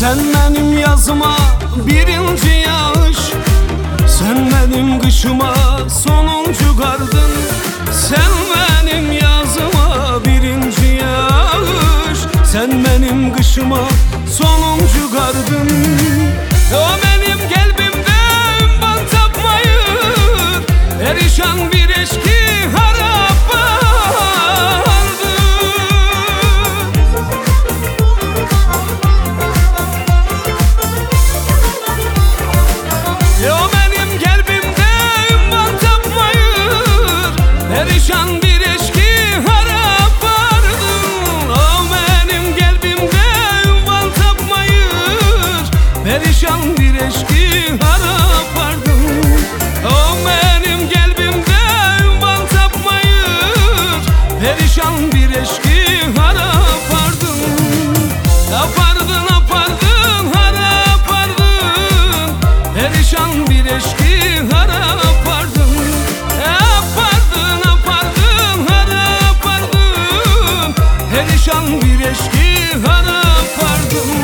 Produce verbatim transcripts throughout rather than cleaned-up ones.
Sen benim yazıma birinci yağış, sen benim kışıma sonuncu kardın. Sen benim yazıma birinci yağış, sen benim kışıma sonuncu kardın. O benim kalbimde ümban tapmayır, perişan bir eşki harap vardı. O benim kalbimde ümban tapmayır, perişan bir eşki harap vardı. O benim kalbimde ümban tapmayır, perişan bir eşki harap vardı. O benim kalbimde ümban tapmayır, perişan bir eşki harap vardı. Apardın apardın harap vardın, perişan bir eşki harap vardın. Apardın apardın harap vardın, perişan bir eşki harap vardın.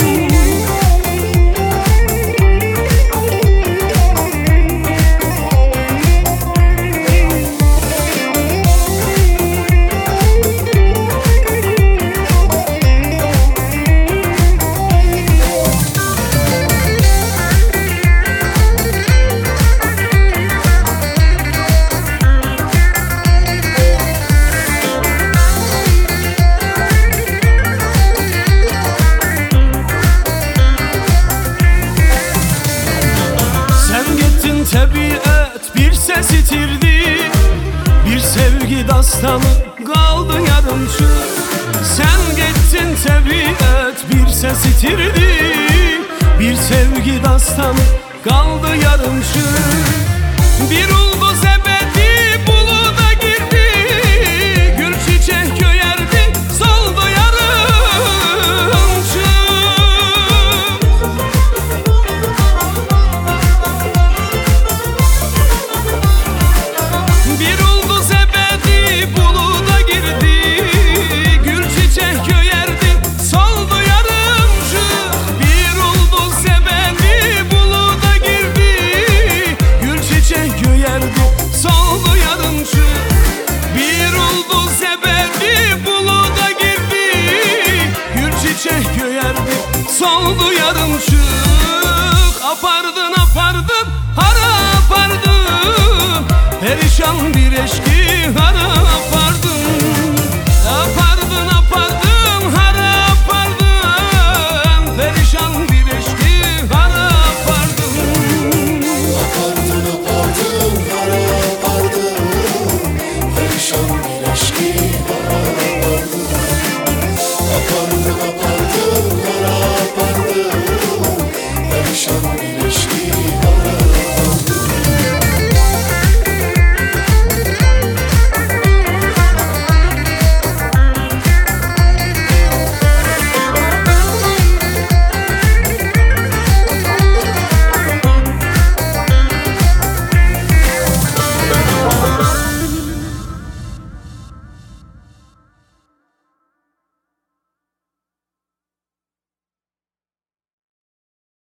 Tabiat bir ses itirdi, bir sevgi dastanı kaldı yarımçı. Sen gittin tabiat bir ses itirdi, bir sevgi dastanı kaldı yarımçı. Bir ulduz ebedi buluda girdi, gül çiçek göyerdi soldu yarımçı. Bir ulduz ebedi buluda girdi, gül çiçek göyerdi soldu yarımcı. Bir ulduz ebedi buluda girdi, gül çiçek göyerdi soldu yarımcı. Bir ulduz ebedi buluda girdi, gül çiçek göyerdi soldu yarımcı.